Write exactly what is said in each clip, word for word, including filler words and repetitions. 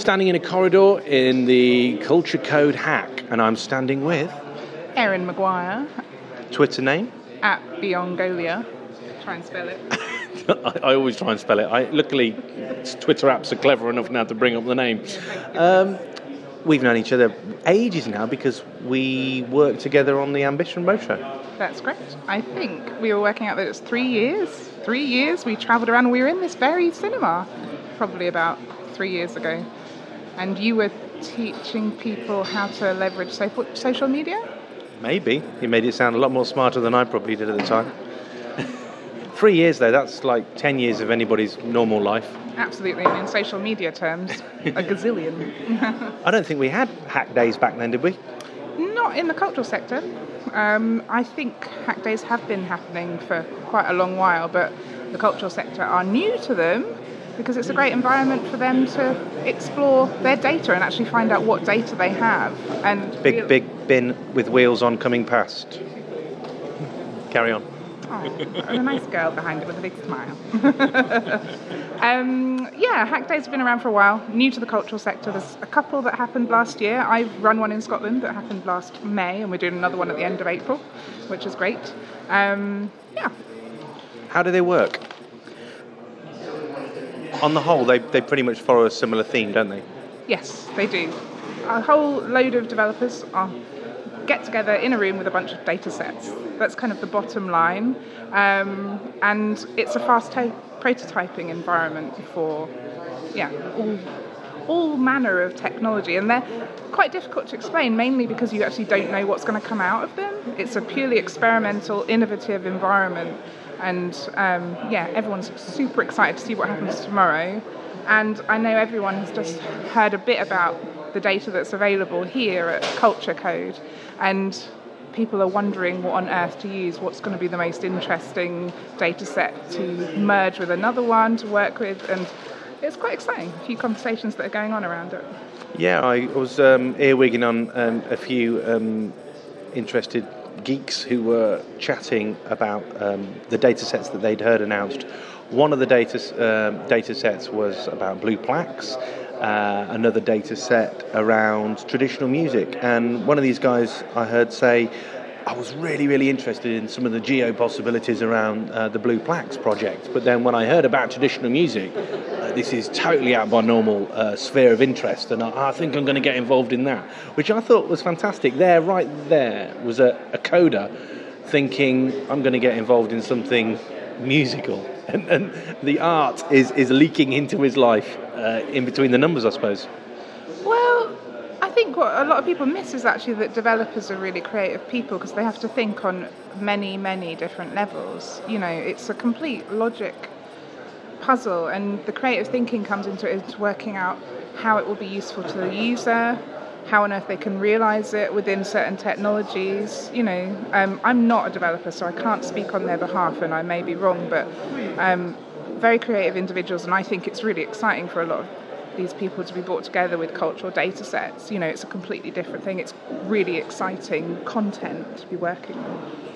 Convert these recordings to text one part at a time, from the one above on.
standing in a corridor in the Culture Code hack, and I'm standing with... Erin Maguire. Twitter name? At Beyongolia. Try and spell it. I, I always try and spell it. I, luckily, Twitter apps are clever enough now to bring up the name. Um, we've known each other ages now because we worked together on the Ambition Roadshow. That's correct. I think we were working out that it's three years. Three years we travelled around. We were in this very cinema probably about three years ago. And you were teaching people how to leverage so- social media? Maybe. You made it sound a lot more smarter than I probably did at the time. Three years, though, that's like ten years of anybody's normal life. Absolutely. And in social media terms, a gazillion. I don't think we had hack days back then, did we? Not in the cultural sector. Um, I think hack days have been happening for quite a long while, but the cultural sector are new to them because it's a great environment for them to explore their data and actually find out what data they have. And Big, real- big bin with wheels on coming past. Carry on. Oh, and a nice girl behind it with a big smile. um, yeah, hack days have been around for a while, new to the cultural sector. There's a couple that happened last year. I've run one in Scotland that happened last May, and we're doing another one at the end of April, which is great. Um, yeah. How do they work? On the whole, they, they pretty much follow a similar theme, don't they? Yes, they do. A whole load of developers are get together in a room with a bunch of data sets. That's kind of the bottom line. Um, and it's a fast to- prototyping environment for yeah, all, all manner of technology. And they're quite difficult to explain, mainly because you actually don't know what's going to come out of them. It's a purely experimental, innovative environment. And um, yeah, everyone's super excited to see what happens tomorrow. And I know everyone has just heard a bit about the data that's available here at Culture Code, and people are wondering what on earth to use, what's going to be the most interesting data set to merge with another one to work with, and it's quite exciting. A few conversations that are going on around it. Yeah, I was um, earwigging on um, a few um, interested geeks who were chatting about um, the data sets that they'd heard announced. One of the data, uh, data sets was about blue plaques, uh, another data set around traditional music. And one of these guys I heard say, I was really, really interested in some of the geo possibilities around uh, the Blue Plaques project. But then when I heard about traditional music, uh, this is totally out of my normal uh, sphere of interest, and I, I think I'm going to get involved in that, which I thought was fantastic. There, right there, was a, a coder thinking, I'm going to get involved in something musical. And, and the art is, is leaking into his life uh, in between the numbers, I suppose. Well, I think what a lot of people miss is actually that developers are really creative people because they have to think on many, many different levels. You know, it's a complete logic puzzle, and the creative thinking comes into it, into working out how it will be useful to the user, how on earth they can realize it within certain technologies. You know, um, I'm not a developer, so I can't speak on their behalf, and I may be wrong, but um, very creative individuals, and I think it's really exciting for a lot of these people to be brought together with cultural data sets. You know, it's a completely different thing. It's really exciting content to be working on.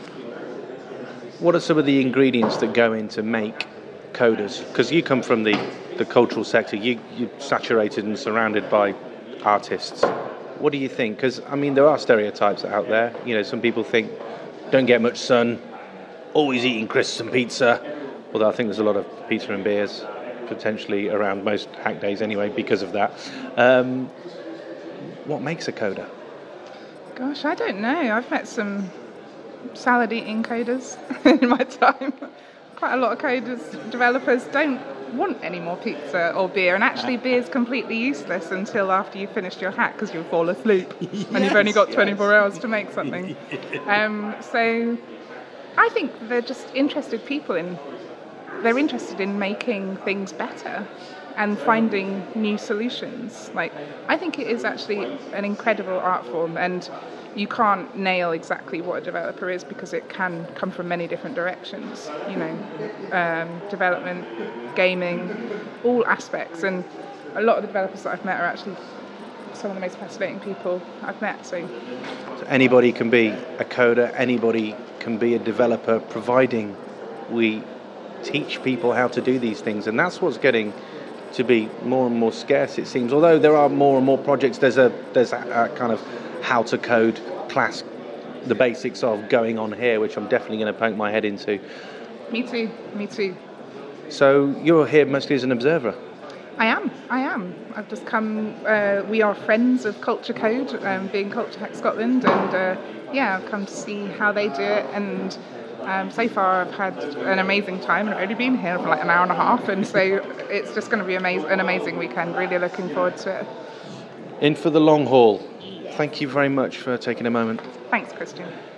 What are some of the ingredients that go in to make coders? Because you come from the, the cultural sector, you, you're saturated and surrounded by artists. What do you think? Because, I mean, there are stereotypes out there. You know, some people think, don't get much sun, always eating crisps and pizza. Although I think there's a lot of pizza and beers potentially around most hack days anyway because of that. Um, what makes a coder? Gosh, I don't know. I've met some salad-eating coders in my time. Quite a lot of coders, developers don't want any more pizza or beer, and actually beer's completely useless until after you've finished your hack because you'll fall asleep yes, and you've only got twenty-four yes. hours to make something. Um, so I think they're just interested people in they're interested in making things better and finding new solutions. Like, I think it is actually an incredible art form, and you can't nail exactly what a developer is because it can come from many different directions, you know, um, development, gaming, all aspects. And a lot of the developers that I've met are actually some of the most fascinating people I've met. So, so anybody can be a coder, anybody can be a developer, providing we teach people how to do these things. And that's what's getting to be more and more scarce, it seems. Although there are more and more projects, there's a there's a, a kind of how to code class, the basics of going on here, which I'm definitely going to poke my head into. Me too, me too. So you're here mostly as an observer? I am, I am. I've just come, uh, we are friends of Culture Code, um, being Culture Hack Scotland, and uh, yeah, I've come to see how they do it, and um, so far I've had an amazing time, and I've only been here for like an hour and a half, and so it's just going to be amaz- an amazing weekend, really looking forward to it. In for the long haul. Thank you very much for taking a moment. Thanks, Christian.